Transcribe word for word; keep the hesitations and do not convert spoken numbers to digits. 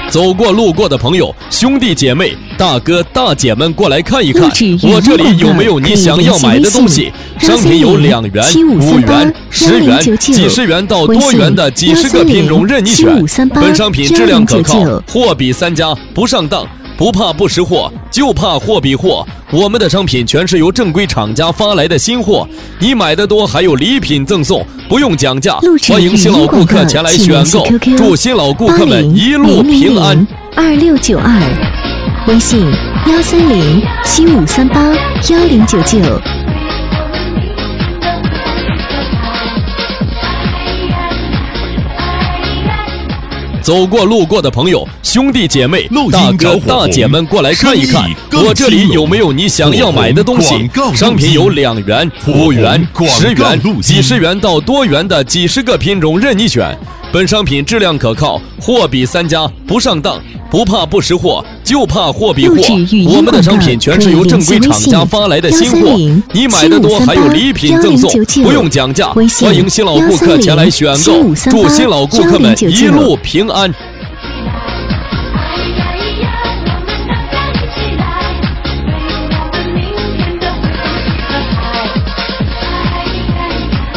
走过路过的朋友、兄弟姐妹、大哥大姐们过来看一看，我这里有没有你想要买的东西？商品有两元、五元、十元、几十元到多元的几十个品种任你选。本商品质量可靠，货比三家，不上当。不怕不识货，就怕货比货。我们的商品全是由正规厂家发来的新货，你买的多还有礼品赠送，不用讲价。欢迎新老顾客前来选购，祝新老顾客们一路平安。 二六九二，微信幺三零七五三八幺零九九。 走过路过的朋友、兄弟姐妹、大哥大姐们过来看一看，我这里有没有你想要买的东西？商品有两元、五元、十元、几十元到多元的几十个品种任你选。本商品质量可靠，货比三家，不上当。不怕不识货，就怕货比货。我们的商品全是由正规厂家发来的新货，你买的多还有礼品赠送，不用讲价。欢迎新老顾客前来选购，祝新老顾客们一路平安。